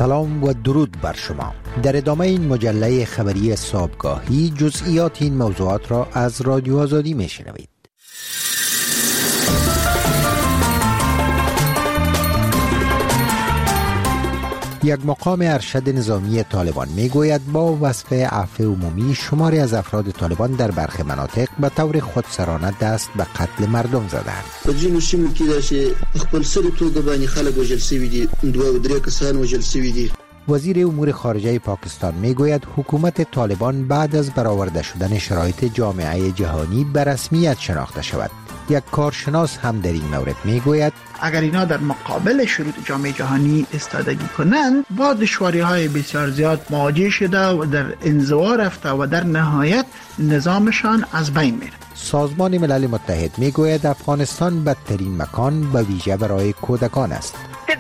سلام و درود بر شما. در ادامه این مجله خبری صبحگاهی جزئیات این موضوعات را از رادیو آزادی میشنوید. یک مقام ارشد نظامی طالبان میگوید با وصف عفو عمومی شماری از افراد طالبان در برخی مناطق به طور خودسرانه دست به قتل مردم زدند. په ځینو سیمو کې داسې خپل سري توګه باندې خلک وژل شوي دي، 2 او 3 کسان وژل شوي دي. وزیر امور خارجه پاکستان میگوید حکومت طالبان بعد از برآورده شدن شرایط جامعه جهانی به رسمیت شناخته شود. یک کارشناس هم در این مورد میگوید اگر اینا در مقابل شروط جامعه جهانی ایستادگی کنند با دشواری‌های بسیار زیاد مواجه شده و در انزوا رفته و در نهایت نظامشان از بین میره. سازمان ملل متحد میگوید افغانستان بدترین مکان به ویژه برای کودکان است.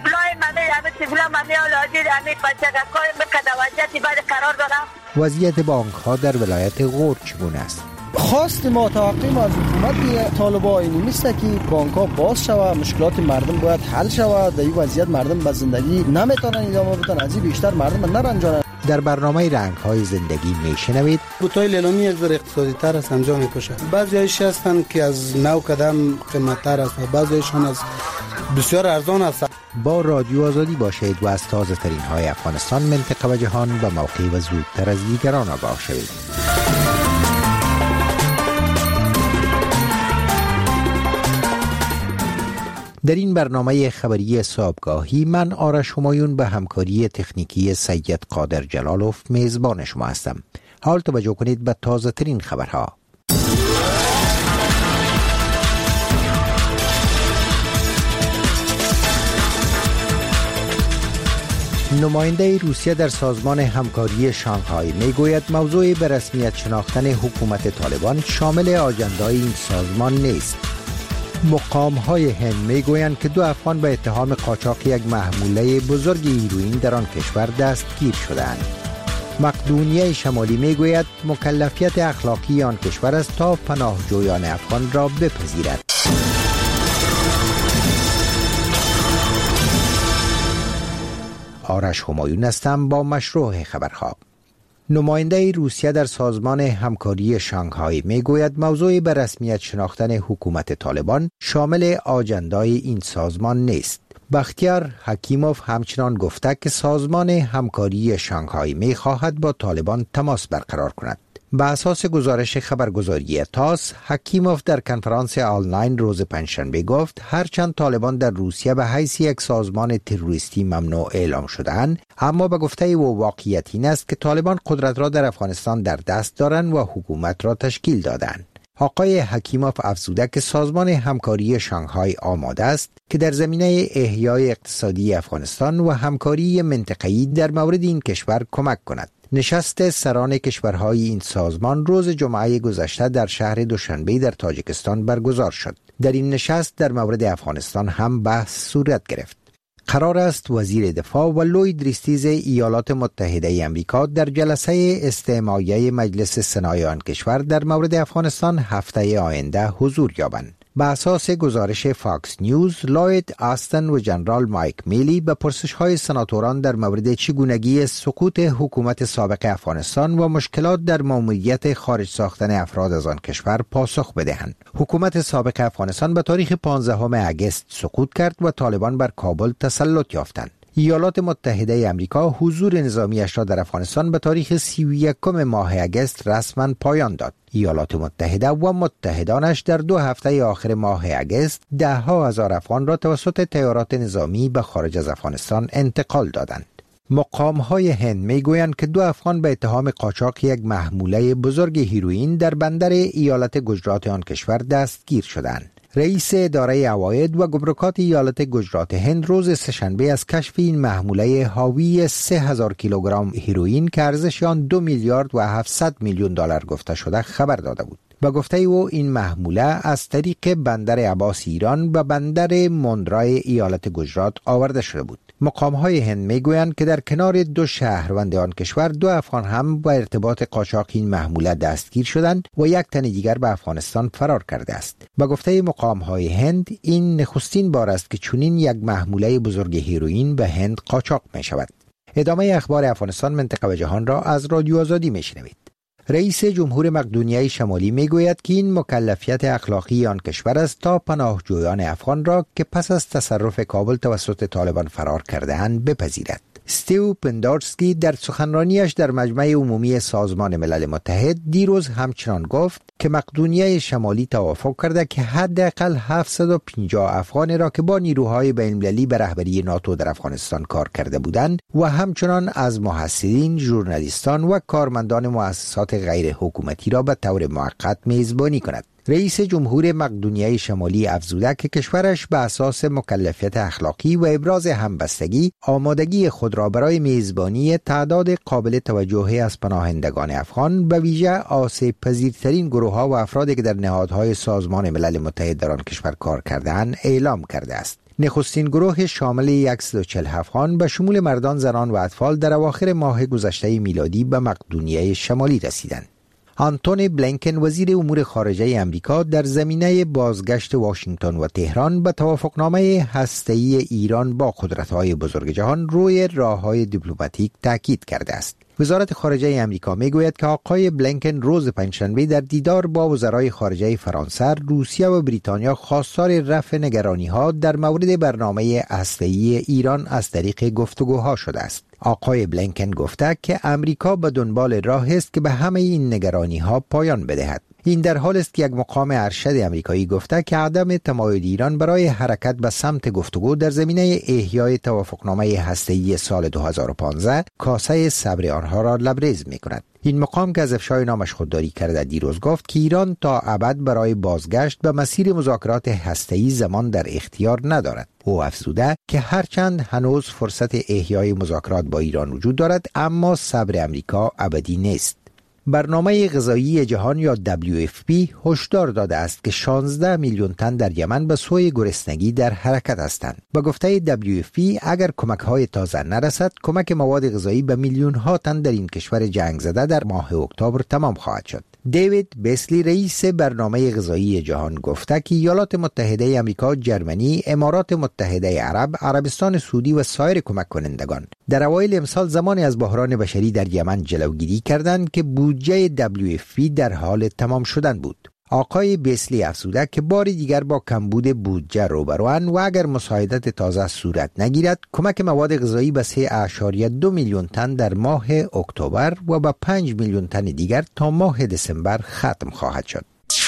وضعیت بانک‌ها در ولایت غور چگونه است؟ خواست ما توقع ما از حکومت طالبان این نیست که بانک‌ها باز شود، مشکلات مردم باید حل شود. در این وضعیت مردم به زندگی نمیتونن ادامه بدن، از این بیشتر مردم نرنجانن. در برنامه رنگ‌های زندگی میشنوید بوتای لیلامی یک ذره اقتصادی تر از انجام می‌کشه. بعضی‌هایش هستند که از 9 قدم قیمت‌تر است و بعضی‌هایشان از بسیار ارزان است. با رادیو آزادی باشید و از تازه‌ترین های افغانستان، منطقه و جهان به موقع و زودتر از دیگران آگاه شوید. در این برنامه خبری صبحگاهی من آرش همایون به همکاری تکنیکی سید قادر جلالوف میزبان شما هستم. حال توجه کنید به تازه ترین خبرها. نماینده روسیه در سازمان همکاری شانگهای میگوید موضوع به رسمیت شناختن حکومت طالبان شامل آجندای این سازمان نیست. مقام‌های هند میگویند که 2 افغان به اتهام قاچاق یک محموله بزرگ هیروئین در آن کشور دستگیر شدند. مقدونیه شمالی میگوید مکلفیت اخلاقی آن کشور است تا پناهجویان افغان را بپذیرد. آرش همایون هستم با مشروع خبرها. نماینده روسیه در سازمان همکاری شانگهای میگوید موضوع به رسمیت شناختن حکومت طالبان شامل آجندای این سازمان نیست. بختیار حکیموف همچنان گفته که سازمان همکاری شانگهای میخواهد با طالبان تماس برقرار کند. به اساس گزارش خبرگزاری تاس، حکیموف در کنفرانس آنلاین روز پنجشنبه گفت هرچند طالبان در روسیه به حیث یک سازمان تروریستی ممنوع اعلام شده‌اند، اما به گفته او واقعیت این است که طالبان قدرت را در افغانستان در دست دارند و حکومت را تشکیل دادند. آقای حکیموف افزوده که سازمان همکاری شانگهای آماده است که در زمینه احیای اقتصادی افغانستان و همکاری منطقه‌ای در مورد این کشور کمک کند. نشست سران کشورهای این سازمان روز جمعه گذشته در شهر دوشنبه در تاجیکستان برگزار شد. در این نشست در مورد افغانستان هم بحث صورت گرفت. قرار است وزیر دفاع و لوید ریستیز ایالات متحده آمریکا در جلسه استماعیه مجلس سنای آن کشور در مورد افغانستان هفته آینده حضور یابند. به اساس گزارش فاکس نیوز، لوید آستن و جنرال مایک میلی به پرسش‌های سناتوران در مورد چگونگی سقوط حکومت سابق افغانستان و مشکلات در ماموریت خارج ساختن افراد از آن کشور پاسخ بدهند. حکومت سابق افغانستان به تاریخ 15 اگست سقوط کرد و طالبان بر کابل تسلط یافتند. ایالات متحده آمریکا حضور نظامیش را در افغانستان به تاریخ 31 ماه اگست رسما پایان داد. ایالات متحده و متحدانش در 2 هفته آخر ماه اگست 10,000 افغان را توسط طیارات نظامی به خارج از افغانستان انتقال دادند. مقام‌های هند میگویند که 2 افغان به اتهام قاچاق یک محموله بزرگ هیروئین در بندر ایالت گجرات آن کشور دستگیر شدند. رئیس اداره عواید و گمرکات ایالت گجرات هند روز سه‌شنبه از کشف این محموله حاوی 3000 کیلوگرم هیروئین که ارزش آن 2 میلیارد و 700 میلیون دلار گفته شده خبر داده بود. به گفته او این محموله از طریق بندر عباس ایران به بندر مندرای ایالت گجرات آورده شده بود. مقام‌های هند میگویند که در کنار 2 شهروند آن کشور 2 افغان هم با ارتباط قاچاق این محموله دستگیر شدند و 1 تن دیگر به افغانستان فرار کرده است. به گفته مقام‌های هند این نخستین بار است که چنین یک محموله بزرگ هیروئین به هند قاچاق می شود. ادامه اخبار افغانستان، منطقه و جهان را از رادیو آزادی میشنوید. رئیس جمهور مقدونیه شمالی میگوید که این مکلفیت اخلاقی آن کشور است تا پناهجویان افغان را که پس از تصرف کابل توسط طالبان فرار کرده‌اند بپذیرد. استیو پندارسکی در سخنرانیش در مجمع عمومی سازمان ملل متحد دیروز همچنان گفت که مقدونیه شمالی توافق کرده که حداقل 750 افغان را که با نیروهای بین‌المللی به رهبری ناتو در افغانستان کار کرده بودند و همچنان از محصلین، ژورنالیستان و کارمندان مؤسسات غیر حکومتی را به طور موقت میزبانی کند. رئیس جمهور مقدونیه شمالی افزوده که کشورش به اساس مکلفیت اخلاقی و ابراز همبستگی آمادگی خود را برای میزبانی تعداد قابل توجهی از پناهندگان افغان به ویژه آسیب پذیرترین گروه‌ها و افرادی که در نهادهای سازمان ملل متحد در آن کشور کار کرده‌اند اعلام کرده است. نخستین گروه شامل 140 افغان به شمول مردان، زنان و اطفال در اواخر ماه گذشته میلادی به مقدونیه شمالی رسیدند. آنتونی بلینکن وزیر امور خارجه امریکا در زمینه بازگشت واشنگتن و تهران به توافقنامه هسته‌ای ایران با قدرت‌های بزرگ جهان روی راه‌های دیپلماتیک تاکید کرده است. وزارت خارجه امریکا میگوید که آقای بلینکن روز پنجشنبه در دیدار با وزرای خارجه فرانسه، روسیه و بریتانیا خواستار رفع نگرانی‌ها در مورد برنامه هسته‌ای ایران از طریق گفتگوها شده است. آقای بلینکن گفته که امریکا به دنبال راه است که به همه این نگرانی‌ها پایان بدهد. این در حال است که یک مقام ارشد امریکایی گفته که عدم تمایل ایران برای حرکت به سمت گفتگو در زمینه احیای توافقنامه هسته‌ای سال 2015 کاسه صبر آنها را لبریز می‌کند. این مقام که از افشای نامش خودداری کرده دیروز گفت که ایران تا ابد برای بازگشت به مسیر مذاکرات هسته‌ای زمان در اختیار ندارد. او افزوده که هرچند هنوز فرصت احیای مذاکرات با ایران وجود دارد، اما صبر امریکا ابدی نیست. برنامه غذایی جهان یا WFP هشدار داده است که 16 میلیون تن در یمن به سوی گرسنگی در حرکت هستند. به گفته WFP اگر کمک‌های تازه نرسد، کمک مواد غذایی به میلیون‌ها تن در این کشور جنگ زده در ماه اکتبر تمام خواهد شد. دیوید بیسلی رئیس برنامه غذایی جهان گفته که ایالات متحده آمریکا، جرمنی، امارات متحده عرب، عربستان سعودی و سایر کمک کنندگان در اوایل امسال زمانی از بحران بشری در یمن جلوگیری کردند که بودجه WFP در حال تمام شدن بود. آقای بیسلی افزوده که بار دیگر با کمبود بودجه روبروان و اگر مساعدت تازه صورت نگیرد، کمک مواد غذایی به 3.2 میلیون تن در ماه اکتبر و به 5 میلیون تن دیگر تا ماه دسامبر ختم خواهد شد.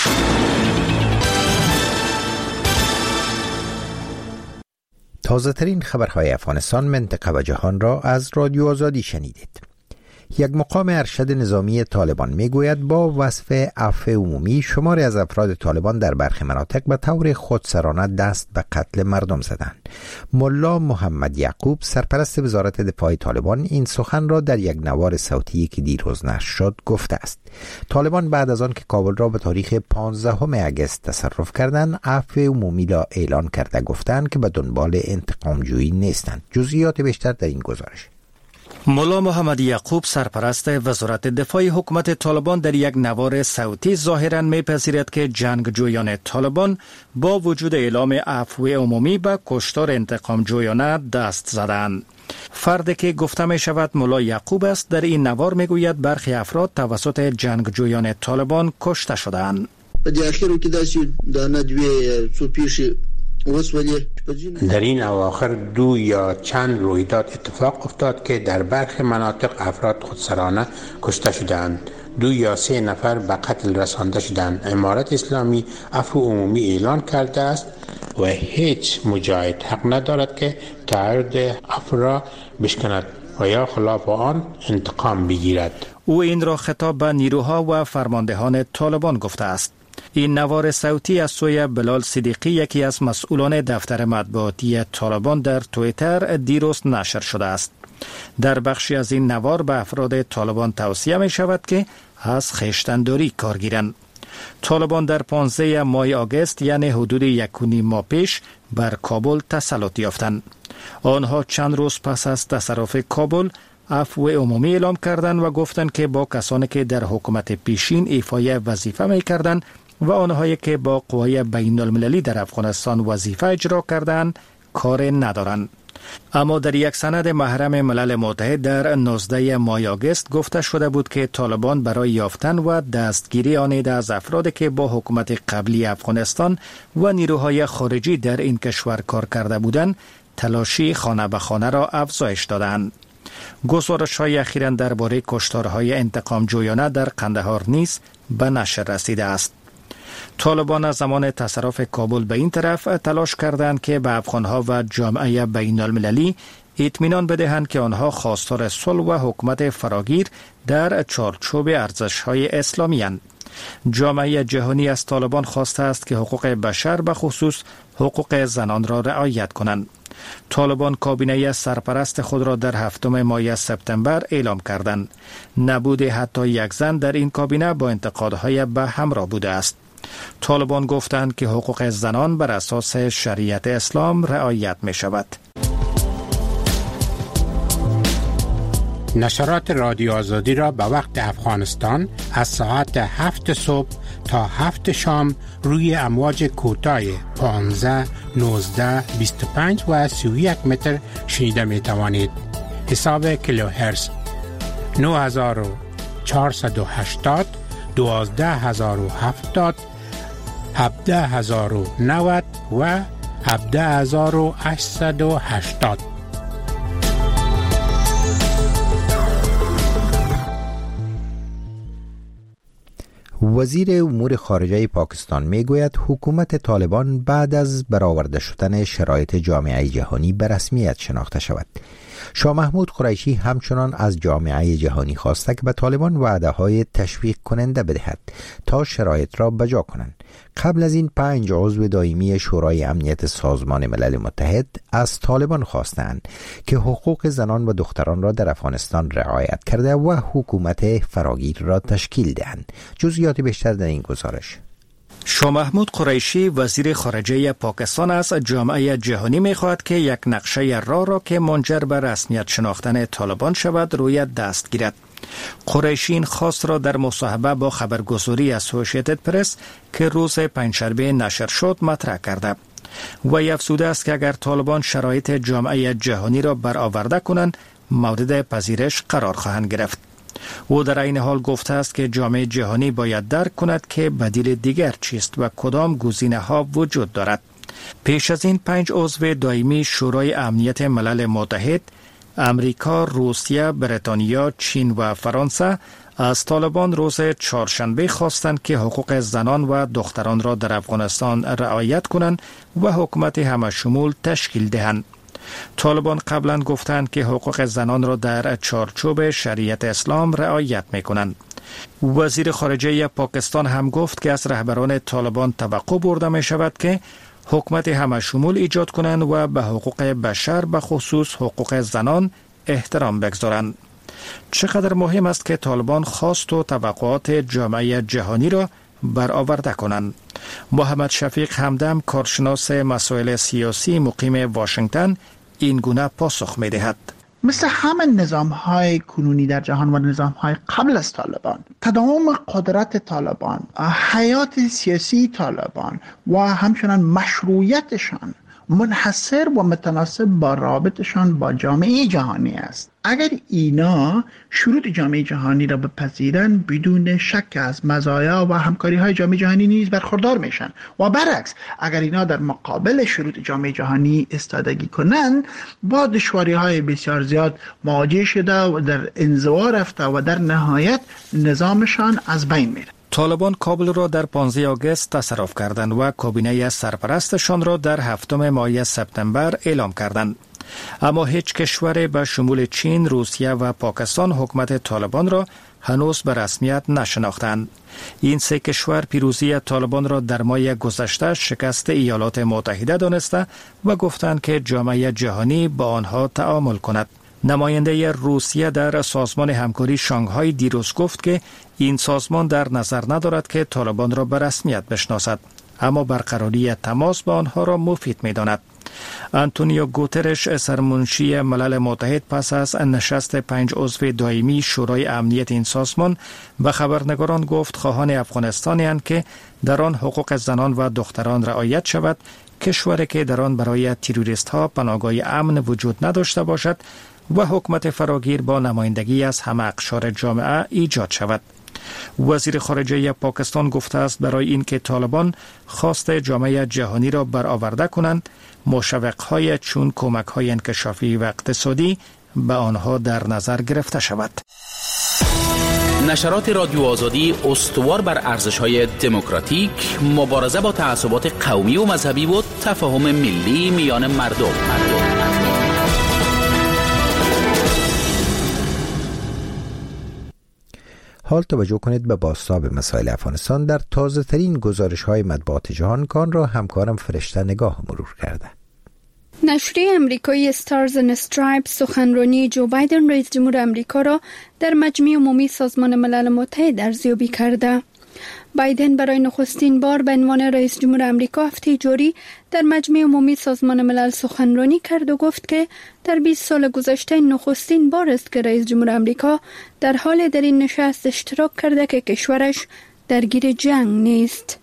تازه ترین خبرهای افغانستان، منطقه و جهان را از رادیو آزادی شنیدید. یک مقام ارشد نظامی طالبان میگوید با وصف عفو عمومی شماری از افراد طالبان در برخی مناطق به طور خودسرانه دست به قتل مردم زدند. ملا محمد یعقوب سرپرست وزارت دفاع طالبان این سخن را در یک نوار صوتی که دیروز نشر شد گفته است. طالبان بعد از آن که کابل را به تاریخ 15 اگست تصرف کردند، عفو عمومی را اعلان کرده گفتند که به دنبال انتقامجویی نیستند. جزئیات بیشتر در این گزارش. ملا محمد یعقوب سرپرست وزارت دفاع حکومت طالبان در یک نوار صوتی ظاهراً می‌پذیرد که جنگجویان طالبان با وجود اعلام عفو عمومی به کشتار انتقام جویانه دست زدند. فردی که گفته می شود ملا یعقوب است در این نوار میگوید برخی افراد توسط جنگجویان طالبان کشته شدند. در این اواخر 2 یا چند رویداد اتفاق افتاد که در برخی مناطق افراد خودسرانه کشته شدند. 2 یا 3 نفر به قتل رسانده شدند. امارت اسلامی عفو عمومی اعلان کرده است و هیچ مجاهد حق ندارد که تعهد عفو را بشکند و یا خلاف آن انتقام بگیرد. او این را خطاب به نیروها و فرماندهان طالبان گفته است. این نوار صوتی از سوی بلال صدیقی، یکی از مسئولان دفتر مطبوعاتی طالبان، در توییتر دیروز نشر شده است. در بخشی از این نوار به افراد طالبان توصیه می شود که از خویشتن‌داری کار گیرند. طالبان در 15 ماه آگوست یعنی حدود 1.5 ماه پیش بر کابل تسلط یافتند. آنها چند روز پس از تصرف کابل عفو عمومی اعلام کردند و گفتند که با کسانی که در حکومت پیشین ایفای وظیفه می کردند و آنهایی که با قوای بین المللی در افغانستان وظیفه اجرا کردند کار ندارند. اما در یک سند محرم ملل متحد در 19 ماه آگوست گفته شده بود که طالبان برای یافتن و دستگیری آن از افرادی که با حکومت قبلی افغانستان و نیروهای خارجی در این کشور کار کرده بودند تلاشی خانه به خانه را افزایش دادند. گزارش‌های اخیراً درباره کشتارهای انتقام جویانه در قندهار نیز به نشر رسیده است. طالبان از زمان تصرف کابل به این طرف تلاش کردند که به افغانها و جامعه بین المللی اطمینان بدهند که آنها خواستار صلح و حکومت فراگیر در چارچوب ارزش‌های اسلامی اند. جامعه جهانی از طالبان خواسته است که حقوق بشر به خصوص حقوق زنان را رعایت کنند. طالبان کابینه سرپرست خود را در 7 ماه سپتامبر اعلام کردند. نبود حتی یک زن در این کابینه با انتقادهای به همراه بوده است. طالبان گفتند که حقوق زنان بر اساس شریعت اسلام رعایت می شود. نشرات رادیو آزادی را به وقت افغانستان از ساعت 7 صبح تا 7 شام روی امواج کوتاه 15, 19, 25 و 31 متر شنیده می توانید. حساب کیلوهرتز 9480, 12070, 17090 و 17880. وزیر امور خارجه پاکستان میگوید حکومت طالبان بعد از برآورده شدن شرایط جامعه جهانی به رسمیت شناخته شود. شاه محمود قریشی همچنان از جامعه جهانی خواسته که به طالبان وعده‌های تشویق کننده بدهد تا شرایط را بجا کنند. قبل از این 5 عضو دائمی شورای امنیت سازمان ملل متحد از طالبان خواستند که حقوق زنان و دختران را در افغانستان رعایت کرده و حکومت فراگیر را تشکیل دهند. جزئیات بیشتر در این گزارش. شاه محمود قریشی وزیر خارجه پاکستان از جامعه جهانی می‌خواهد که یک نقشه راه را که منجر به رسمیت شناختن طالبان شود روی دست گیرد. قریشی این خواست را در مصاحبه با خبرگزاری اسوسییتد پرس که روز پنجشنبه نشر شد مطرح کرده. وی افزوده است که اگر طالبان شرایط جامعه جهانی را برآورده کنند مورد پذیرش قرار خواهند گرفت. او در این حال گفته است که جامعه جهانی باید درک کند که بدیل دیگر چیست و کدام گزینه‌ها وجود دارد. پیش از این 5 عضو دائمی شورای امنیت ملل متحد، امریکا، روسیه، بریتانیا، چین و فرانسه از طالبان روز چهارشنبه خواستند که حقوق زنان و دختران را در افغانستان رعایت کنند و حکومت همه‌شمول تشکیل دهند. طالبان قبلا گفتند که حقوق زنان را در چارچوب شریعت اسلام رعایت می‌کنند. وزیر خارجه پاکستان هم گفت که از رهبران طالبان توقع برده می شود که حکومت همه‌شمول ایجاد کنند و به حقوق بشر به خصوص حقوق زنان احترام بگذارند. چقدر مهم است که طالبان خواست و توقعات جامعه جهانی را برآورده کنند. محمد شفیق همدم کارشناس مسائل سیاسی مقیم واشنگتن این گونه پاسخ می دهد. مثل همه نظام‌های کنونی در جهان و نظام‌های قبل از طالبان، تداوم قدرت طالبان، حیات سیاسی طالبان و همچنان مشروعیتشان منحصر و متناسب با رابطشان با جامعه جهانی است. اگر اینا شروط جامعه جهانی را بپذیرند بدون شک از مزایا و همکاری های جامعه جهانی نیز برخوردار میشن و برعکس اگر اینا در مقابل شروط جامعه جهانی ایستادگی کنند با دشواری های بسیار زیاد مواجه شده و در انزوا رفته و در نهایت نظامشان از بین میره. طالبان کابل را در 15 آگوست تصرف کردند و کابینه سرپرستشان را در 7 ماه سپتامبر اعلام کردند. اما هیچ کشور به شمول چین، روسیه و پاکستان حکومت طالبان را هنوز به رسمیت نشناختند. این 3 کشور پیروزی طالبان را در ماه گذشته شکست ایالات متحده دانسته و گفتند که جامعه جهانی با آنها تعامل کند. نماینده روسیه در سازمان همکاری شانگهای دیروز گفت که این سازمان در نظر ندارد که طالبان را به رسمیت بشناسد، اما برقراری تماس با آنها را مفید می داند. آنتونیو گوترش سرمنشی ملل متحد پس از نشست 5 عضو دائمی شورای امنیت این سازمان به خبرنگاران گفت خواهان افغانستانی اند که در آن حقوق زنان و دختران رعایت شود، کشوری که در آن برای تروریست ها پناهگاه امن وجود نداشته باشد و حکومت فراگیر با نمایندگی از همه اقشار جامعه ایجاد شود. وزیر خارجه پاکستان گفته است برای اینکه طالبان خواست جامعه جهانی را برآورده کنند، مشوق‌های چون کمک‌های انکشافی و اقتصادی به آنها در نظر گرفته شود. نشرات رادیو آزادی استوار بر ارزش‌های دموکراتیک، مبارزه با تعصبات قومی و مذهبی و تفاهم ملی میان مردم. حال توجه کنید به بازتاب مسائل افغانستان در تازه ترین گزارش های مطبوعات جهان. کان را همکارم فرشته نگاه مرور کرده. نشریه امریکایی استارز اند استرایپز سخنرانی جو بایدن رئیس جمهور امریکا را در مجمع عمومی سازمان ملل متحد ارزیابی کرده. بایدن برای نخستین بار به عنوان رئیس جمهور امریکا هفته جاری در مجمع عمومی سازمان ملل سخنرانی کرد و گفت که در 20 سال گذشته نخستین بار است که رئیس جمهور امریکا در حال در این نشست اشتراک کرده که کشورش درگیر جنگ نیست.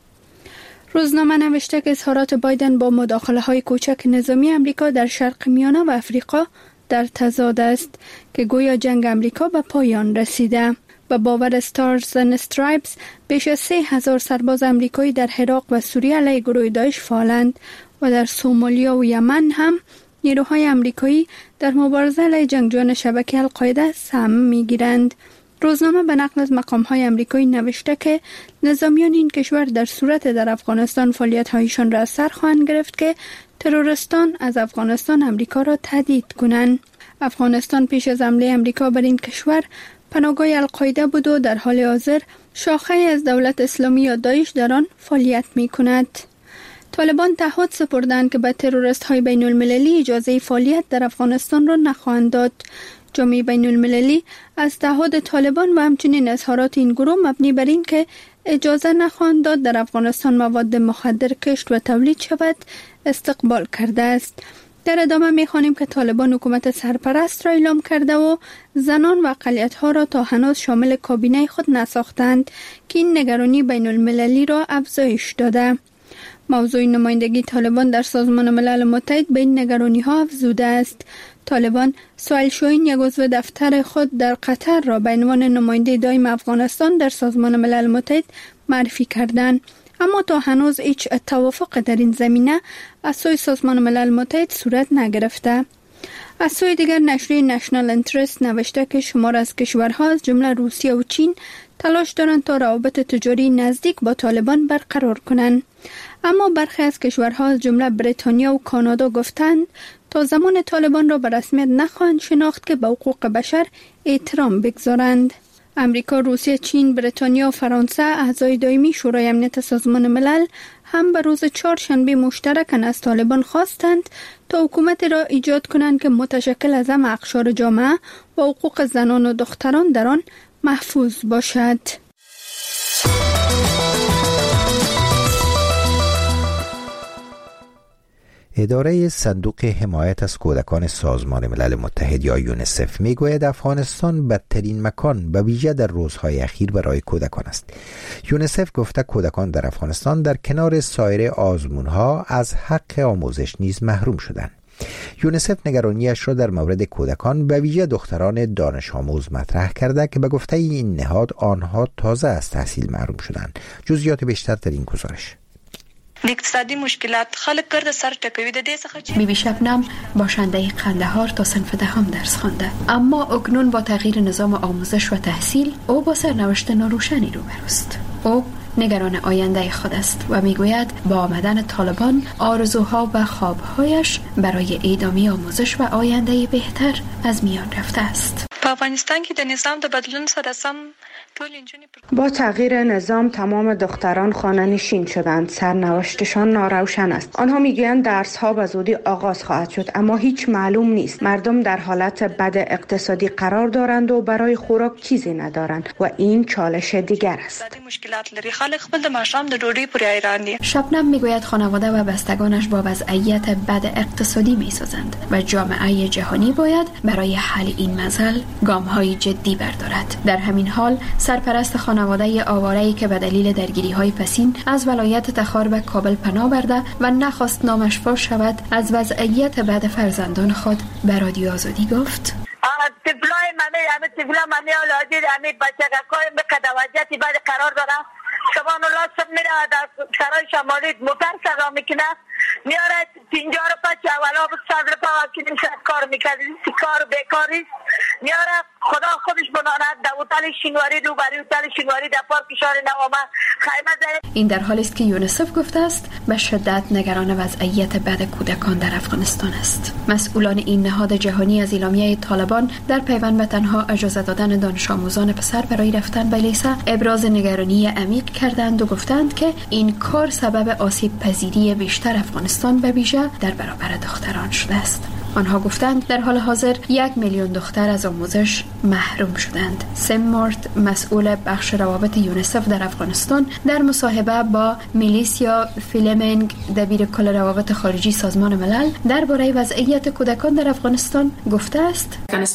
روزنامه نوشته که اظهارات بایدن با مداخله‌های کوچک نظامی امریکا در شرق میانه و افریقا در تضاد است که گویا جنگ امریکا به پایان رسیده. به باور استارز اند استرایپز بیش از 3,000 سرباز امریکایی در عراق و سوریه علیه گروه داعش فعالند و در سومالیا و یمن هم نیروهای امریکایی در مبارزه علیه جنگجویان شبکه القاعده سهم می‌گیرند. روزنامه به نقل از مقام‌های امریکایی نوشته که نظامیان این کشور در صورت در افغانستان فعالیت‌هایشان را از سر خواهند گرفت که تروریستان از افغانستان امریکا را تهدید کنند. افغانستان پیش از حمله امریکا بر این کشور پناهگاه القاعده بود و در حال حاضر شاخه از دولت اسلامی یا داعش در آن فعالیت می‌کند. طالبان تعهد سپردند که به تروریست‌های بین‌المللی اجازه فعالیت در افغانستان را نخواهند داد. جامعه بین‌المللی از تعهد طالبان و همچنین اظهارات این گروه مبنی بر این که اجازه نخواهند داد در افغانستان مواد مخدر کشت و تولید شود استقبال کرده است. در ادامه می‌خوانیم که طالبان حکومت سرپرست را اعلام کرده و زنان و اقلیت‌ها را تا هنوز شامل کابینه خود نساختند که این نگرانی بین‌المللی را افزایش داده. موضوع نمایندگی طالبان در سازمان ملل متحد به این نگرانی‌ها افزوده است. طالبان سوال شوین یک عضو دفتر خود در قطر را به عنوان نماینده دائم افغانستان در سازمان ملل متحد معرفی کردند، اما تا هنوز هیچ توافق در این زمینه از سوی سازمان ملل متحد صورت نگرفته. از سوی دیگر نشریه نشنال انترست نوشته که شمار از کشورها از جمله روسیه و چین تلاش دارند تا روابط تجاری نزدیک با طالبان برقرار کنند، اما برخی از کشورها از جمله بریتانیا و کانادا گفتند تا زمان طالبان را به رسمیت نخواهند شناخت که به حقوق بشر احترام بگذارند. امریکا، روسیه، چین، بریتانیا و فرانسه اعضای دائمی شورای امنیت سازمان ملل هم به روز چهارشنبه مشترکاً از طالبان خواستند تا حکومت را ایجاد کنند که متشکل از همه اقشار جامعه و حقوق زنان و دختران در آن محفوظ باشد. اداره صندوق حمایت از کودکان سازمان ملل متحد یا یونیسف میگوید افغانستان بدترین مکان به ویژه در روزهای اخیر برای کودکان است. یونیسف گفته کودکان در افغانستان در کنار سایر آزمونها از حق آموزش نیز محروم شدند. یونیسف نگرانیش را در مورد کودکان به ویژه دختران دانش آموز مطرح کرده که به گفته این نهاد آنها تازه از تحصیل محروم شدند. جزئیات بیشتر در این گزارش. اقتصادی مشکلات خلق کرده سر ټکوي د دې څخه بیبی شبنم باشنده قندهار تا صنف دهم درس خوانده، اما اکنون با تغییر نظام آموزش و تحصیل او با سرنوشت ناروشنی روبروست. او نگران آینده خود است و میگوید با آمدن طالبان آرزوها و خوابهایش برای ادامه آموزش و آینده بهتر از میان رفته است. په افغانستان کې د نظام د بدلون سره سم با تغییر نظام تمام دختران خانه نشین شدند. سرنوشتشان ناروشن است. آنها میگویند درس ها به زودی آغاز خواهد شد، اما هیچ معلوم نیست. مردم در حالت بد اقتصادی قرار دارند و برای خوراک چیزی ندارند و این چالش دیگر است. شبنم میگوید خانواده و بستگانش با وضعیت بد اقتصادی میسازند و جامعه جهانی باید برای حل این مسئله گام‌های جدی بردارد. در همین حال سرپرست خانواده آواره‌ای که به دلیل درگیری‌های پسین از ولایت تخار به کابل پناه برده و نخواست نامش فاش شود، از وضعیت بد فرزندان خود به رادیو آزادی گفت: طفلای منی اولادی همین بچگکای مقدوجتی بعد قرار دارم. سبحان الله صبح میره در سرای شمالی موتر سرا میکنه، میاره 50 روپیه چه اولا بود 100 روپیه وکیلیم کار میکرد. کار بیکاری میاره. خدا خودش بناند در هتل شینواری رو برای هتل شینواری در پارک شهر نوامه خیمه زده. این در حالی است که یونیسف گفته است به شدت نگران وضعیت بد کودکان در افغانستان است. مسئولان این نهاد جهانی از اعلامیه طالبان در پیوند به تنها اجازه دادن دانش آموزان پسر برای رفتن به لیسه ابراز نگرانی عمیق کردند و گفتند که این کار سبب آسیب پذیری بیشتر افغانستان به ویژه در برابر دختران شده است. آنها گفتند در حال حاضر 1 میلیون دختر از آموزش محروم شدند. سم مارت، مسئول بخش روابط یونیسف در افغانستان، در مصاحبه با میلیسیا فیلمنگ، دبیر کل روابط خارجی سازمان ملل، درباره وضعیت کودکان در افغانستان گفته است: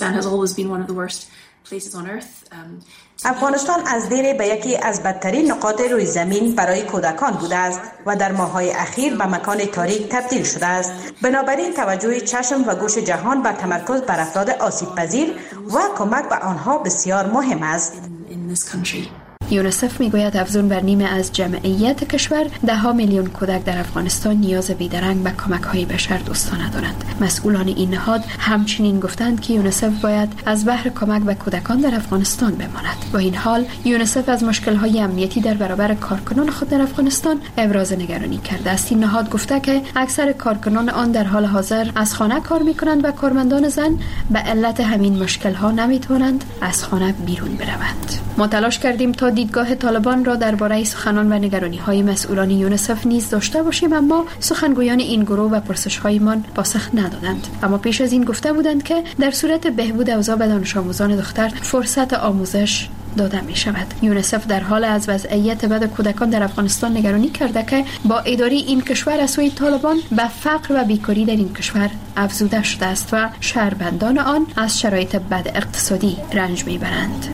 افغانستان از دیر به یکی از بدترین نقاط روی زمین برای کودکان بوده است و در ماه‌های اخیر به مکان تاریک تبدیل شده است. بنابراین توجه چشم و گوش جهان بر تمرکز بر افراد آسیب پذیر و کمک به آنها بسیار مهم است. یونیسف میگوید افزون بر نیمه از جمعیت کشور 10 میلیون کودک در افغانستان نیاز بیدرنگ به کمک‌های بشر دوستانه دارند. مسئولان این نهاد همچنین گفتند که یونیسف باید از بحر کمک به کودکان در افغانستان بماند. با این حال یونیسف از مشکل‌های امنیتی در برابر کارکنان خود در افغانستان ابراز نگرانی کرده است. این نهاد گفته که اکثر کارکنان آن در حال حاضر از خانه کار می‌کنند و کارمندان زن به علت همین مشکل‌ها نمی‌توانند از خانه بیرون بروند. ما تلاش کردیم تا دیدگاه طالبان را درباره سخنان و نگرانی‌های مسئولان یونیسف نیز داشته باشیم، اما سخنگویان این گروه و پرسش‌هایمان پاسخ ندادند. اما پیش از این گفته بودند که در صورت بهبود اوضاع به دانش آموزان دختر فرصت آموزش داده می شود. یونیسف در حال از وضعیت بد کودکان در افغانستان نگرانی کرده که با اداره این کشور از سوی طالبان به فقر و بیکاری در این کشور افزوده شده است و شهروندان آن از شرایط بد اقتصادی رنج می برند.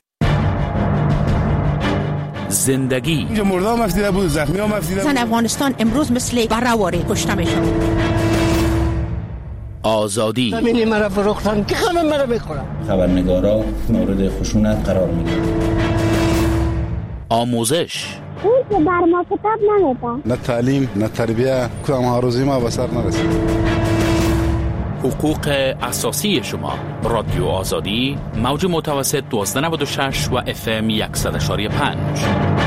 زندگی اینجا مردا مفیده بود، زخمی ها مفیده بود. افغانستان امروز مثل براواره کشته میشه. آزادی همین مرا فروختن که همه مرا میخورن. خبرنگارا مورد خشونت قرار میگیرن. آموزش اون که بر ما کتاب نمیده. نه تعلیم نه تربیه، کدام آرزوی ما به سر نرسید. حقوق اساسی شما. رادیو آزادی، موج متوسط 1296 و FM 100.5.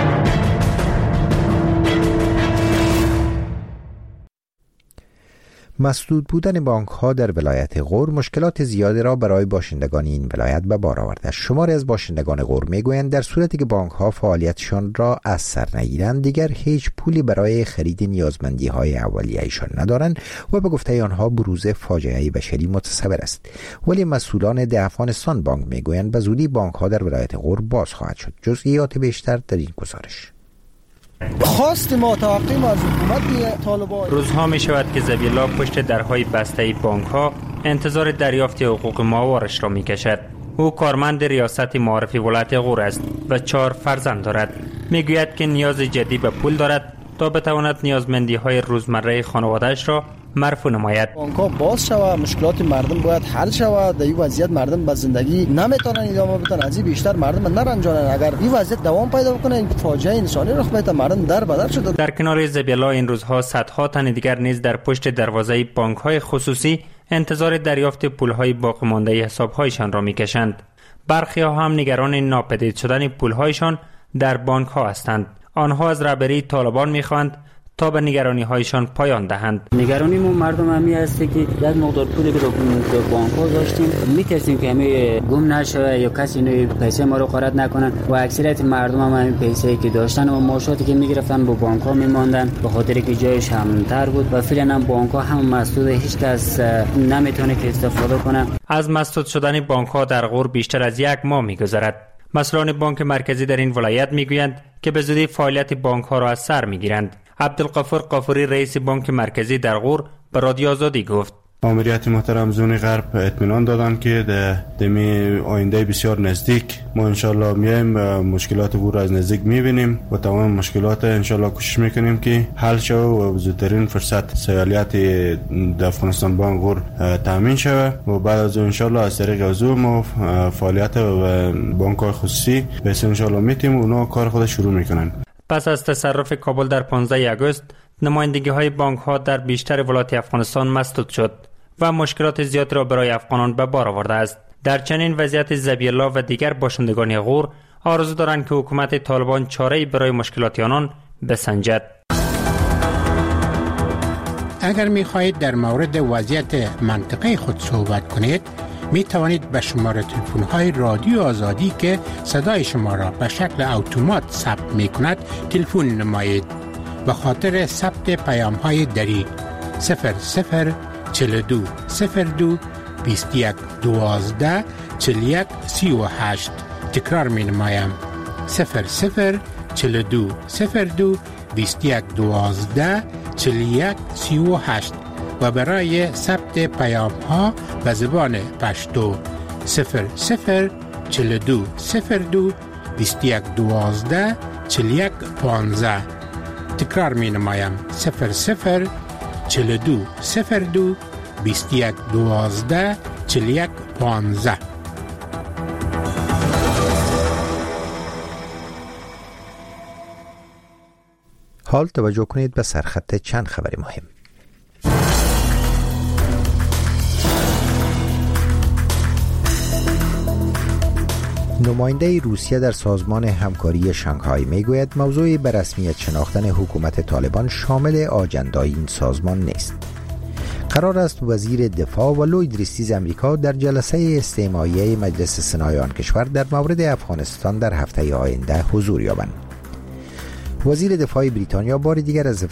مسدود بودن بانک ها در ولایت غور مشکلات زیادی را برای باشندگان این ولایت به بار آورده است. شماری از باشندگان غور میگویند در صورتی که بانک ها فعالیتشان را از سر نگیرند دیگر هیچ پولی برای خرید نیازمندی های اولیه‌شان ندارند و به گفته آنها بروز فاجعه بشری متصور است. ولی مسئولان ده افغانستان بانک میگویند به زودی بانک ها در ولایت غور باز خواهد شد. جزئیات بیشتر در این گزارش. خواست ما توقع از حکومت طالبان. روزها می شود که زبیلا پشت درهای بسته بانک ها انتظار دریافت حقوق ماهوارش را می کشد. او کارمند ریاست معارف ولایت غور است و 4 فرزند دارد. می گوید که نیاز جدی به پول دارد تا بتواند نیازمندی های روزمره خانواده‌اش را مرفوع نماید. بانک‌ها باز شود، مشکلات مردم باید حل شود. در این وضعیت مردم به زندگی نمیتونن ادامه بدن، از این بیشتر مردم نرنجانن. اگر این وضعیت دوام پیدا کنه این فاجعه انسانی رخ بده، مردم در بدر شده. در کنار زبیلا این روزها صدها تن دیگر نیز در پشت دروازه بانک‌های خصوصی انتظار دریافت پول‌های باقی مانده حساب‌هایشان را می‌کشند. برخی‌ها هم نگران ناپدید شدن پول‌هایشان در بانک‌ها هستند. آنها از رهبری طالبان می‌خواهند تا به نگرانی هایشان پایان دهند. نگرانی ما مردم همی است که یک مقدار پولی که در بانک ها داشتیم میترسیم که همه گم نشه یا کسی اینو پیسه ما رو غارت نکنن و اکثریت مردم هم همین پیسه که داشتن و معاشاتی که میگرفتن با بانک ها میماندن به خاطر که جایش امن‌تر بود و فعلا هم بانک ها هم مسدود، هیچ کس نمیتونه که استفاده کنه. از مسدود شدن بانک ها در غور بیشتر از یک ماه میگذرد. مسئولان بانک مرکزی در این ولایت میگویند که به زودی فعالیت بانک ها را از سر میگیرند. عبدالغفور قافوری رئیس بانک مرکزی در غور به رادیو آزادی گفت ماموریت محترم زون غرب اطمینان دادن که در آینده بسیار نزدیک ما انشالله میایم مشکلات غور از نزدیک میبینیم و تمام مشکلات انشالله کوشش میکنیم که حل شود و زودترین فرصت سیالیت در افغانستان بانک غور تامین شود و بعد از انشالله از طریق اوضاع ما فعالیت بانک های خصوصی به انشالله میتیم اونا کار خود شروع میکنن. پس از تصرف کابل در 15 آگوست نمایندگی های بانک ها در بیشتر ولایات افغانستان مسدود شد و مشکلات زیاد را برای افغانان به بار آورده است. در چنین وضعیت ذبیح الله و دیگر باشندگان غور آرزو دارند که حکومت طالبان چاره‌ای برای مشکلات آنان بسنجد. اگر می‌خواهید در مورد وضعیت منطقه خود صحبت کنید می توانید به شماره تلفن‌های رادیو آزادی که صدای شما را به شکل اتومات ثبت می‌کند تلفن نمایید. به خاطر ثبت پیام‌های دری 0042 02 21 12 41 38 تکرار می‌نمایم 0042 02 21 12 41 38 و برای ثبت پیام‌ها به زبان پشتو 0042 02 21 12 41 15 تکرار می نمایم 0042 02 21 12 41 15. حال توجه کنید به سرخط چند خبر مهم. نماینده روسیه در سازمان همکاری شانگهای میگوید موضوع به رسمیت شناختن حکومت طالبان شامل آجندای این سازمان نیست. قرار است وزیر دفاع و لوید ریستیز امریکا در جلسه استماعیه مجلس سنای آن کشور در مورد افغانستان در هفته آینده حضور یابند. وزیر دفاع بریتانیا بار دیگر از